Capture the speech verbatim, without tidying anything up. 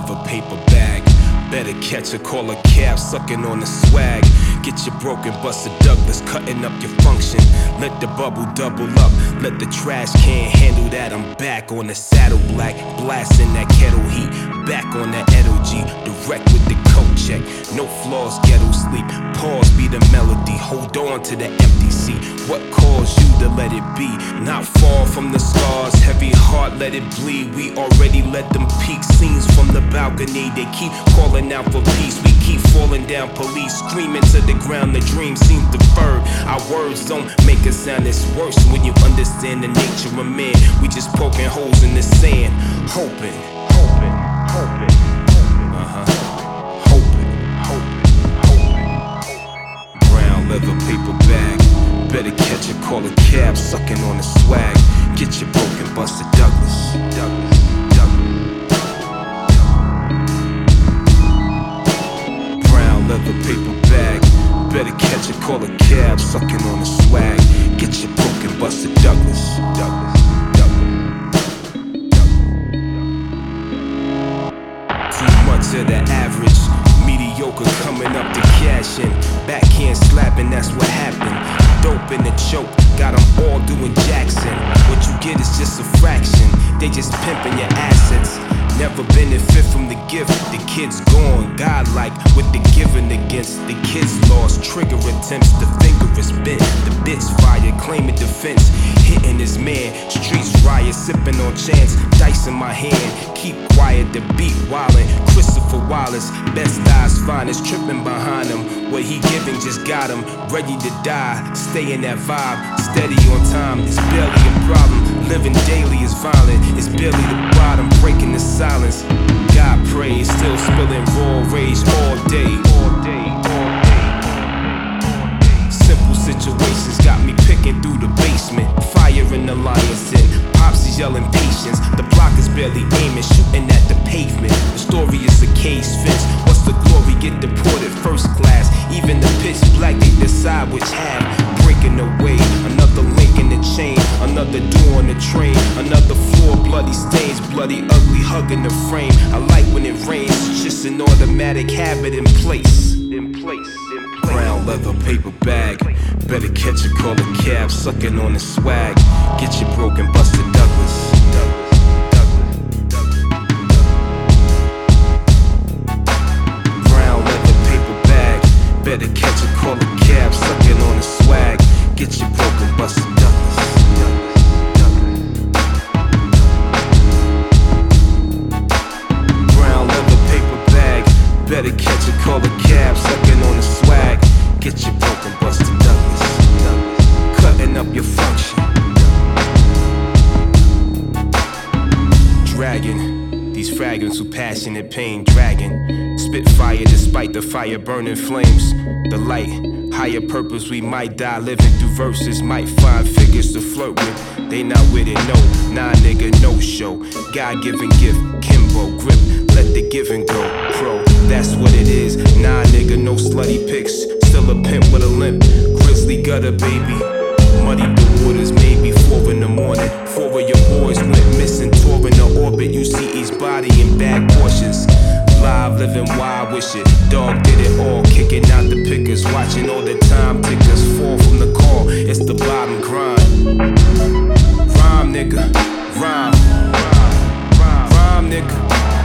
leather paper bag. Better catch a call a cab, sucking on the swag. Get your broken busted Douglas, cutting up your function. Let the bubble double up, let the trash can handle that. I'm back on the saddle black, blasting that kettle heat. Back on that Edo G, direct with the coat check. No flaws, ghetto sleep. Pause be the melody, hold on to the empty seat. What caused you to let it be? Not far from the scars, heavy heart, let it bleed. We already let them peak scenes from the balcony. They keep calling out for peace, we keep falling down. Police screaming to the ground, the dream seems deferred. Our words don't make it sound, it's worse when you understand the nature of man. We just poking holes in the sand, hoping, hoping, hoping, uh-huh, hoping, hoping, hoping. Brown leather paper bag, better catch a call a cab, sucking on the swag. Get your broken busted Douglas, Douglas, Douglas. Brown leather paper bag, better catch a call a cab, sucking on the swag. Get your broken busted Douglas, Douglas, Douglas, Douglas. Too much of the average, mediocre coming up to cash in. Backhand slapping, that's what happened. Dope in the choke, got them all doing Jackson. What you get is just a fraction, they just pimping your assets. Never benefit from the gift, the kid's gone. Godlike with the giving against the kids lost. Trigger attempts, the finger is bent. The bit's fire, claiming defense. Hitting his man, streets riot, sipping on chance. Dice in my hand, keep quiet, the beat wildin'. Christopher Wallace, best eyes finest, tripping behind him. What he giving just got him, ready to die. Stay in that vibe, steady on time. It's barely a problem, living daily is violent. It's barely the bottom, breaking the silence. God praise, still spilling raw rage all day, all day, all day. Simple situations got me picking through the basement. Fire in the lion's den, pops is yelling patience. The block is barely aiming, shooting at the pavement. The story is a cage fence. What's the glory? Get deported first class. Even the pitch black, they decide which half. Breaking away, another link in the chain. Another door on the train, another floor, bloody stains. Bloody ugly hugging the frame. I like when it rains, it's just an automatic habit in place. In place, in place. Brown leather paper bag, better catch a call a cab, sucking on the swag. Get your broken busted Douglas, Douglas, Douglas, Douglas. Brown leather paper bag, better catch a call a cab, sucking on the swag. Get your broken busted Douglas, Douglas, Douglas. Brown leather paper bag, better catch a call a cab, sucking on the swag. Get your broken busted Douglas, Douglas. Cutting up your function. Dragon, these fragments with passionate pain, dragging. Spit fire despite the fire burning flames. The light, higher purpose, we might die living through verses. Might find figures to flirt with, they not with it, no. Nah nigga, no show. God-given gift, Kimbo grip. Let the giving go, pro, that's what it is. Nah nigga, no slutty pics. Still a pimp with a limp. Grizzly gutter, baby. Muddy the waters, maybe four in the morning. Four of your boys went missing, tore in the orbit. You see each body in bag portions. Live, living wild, wish it. Dog did it all, kicking out the pickers. Watching all the time tickers fall from the call. It's the bottom grind. Rhyme, nigga, rhyme. Rhyme, nigga.